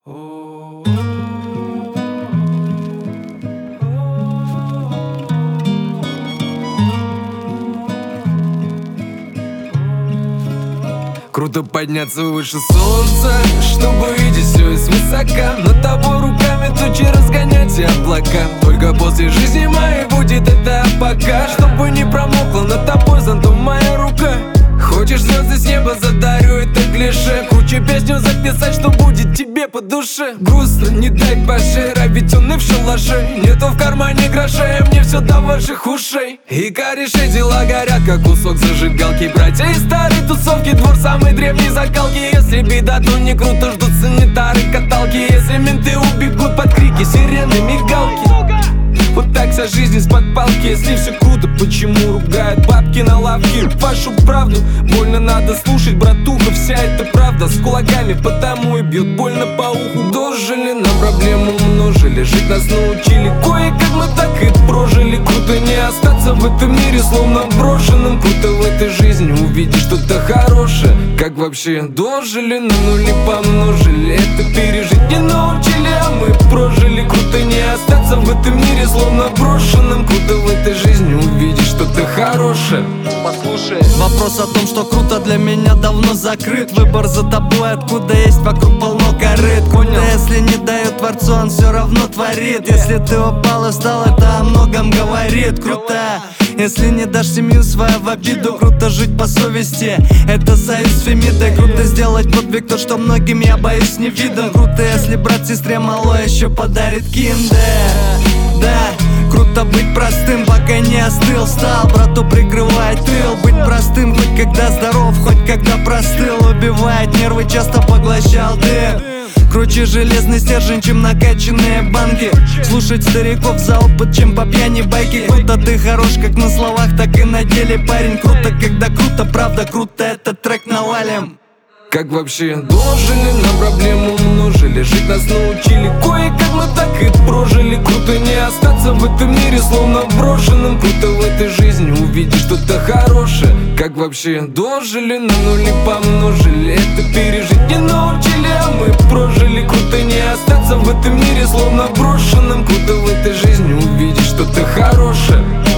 Круто подняться выше солнца, чтобы видеть все свысока. Над тобой руками тучи разгонять и облака. Только после жизни моей будет это пока. Чтобы не промокла над тобой зонтом моя рука. Хочешь звезды с неба, задарю это клише. Круче песню записать, что будет тебе по душе. Грустно, не дай пожира, ведь он и в шалаше. Нету в кармане грошей, а мне все до ваших ушей. И кореши дела горят, как кусок зажигалки. Братья из старой тусовки, двор самой древней закалки. Если беда, то не круто, ждут санитары, каталки. Если менты убегут под крики, сирены, мигалки. Вот так вся жизнь из-под палки. Если все круто, почему ругают бабки на лавке? Вашу правду больно надо слушать, братуха. Вся эта правда с кулаками, потому и бьет больно по уху. Дожили, на проблему умножили, жить нас научили. Кое-как мы так и прожили. Круто не остаться в этом мире словно брошенным. Круто в этой жизни увидеть что-то хорошее. Как вообще дожили, на нули помножили. Это пережить не научили, а мы прожили. Круто не остаться в этом мире словно брошенным. Круто в этой жизни увидеть что-то хорошее. Послушай, вопрос о том, что круто, для меня давно закрыт. Выбор за тобой, откуда есть вокруг полно корыт. Круто, если не дает Творцу, он все равно творит. Если ты упал и встал, это о многом говорит. Круто, если не дашь семью свою в обиду. Круто жить по совести, это союз с Фемидой. Круто сделать подвиг, то, что многим я боюсь не видно. Круто, если брат сестре мало еще подарит киндер. Да, круто быть простым, пока не остыл. Стал, брату прикрывает тыл. Быть простым, хоть когда здоров, хоть когда простыл. Убивает нервы, часто поглощал дым. Круче железный стержень, чем накачанные банки. Слушать стариков за опыт, чем по пьяни байки. Круто, ты хорош как на словах, так и на деле, парень. Круто, когда круто, правда круто, этот трек навалим. Как вообще дожили, на проблему умножили. Жить нас научили, кое-как мы так и прожили. Круто не остаться в этом мире словно брошенным. Круто в этой жизни увидеть что-то хорошее. Как вообще дожили, на нули помножили. Это пережить не научили, а мы прожили. Круто не остаться в этом мире словно брошенным. Круто в этой жизни увидеть что-то хорошее.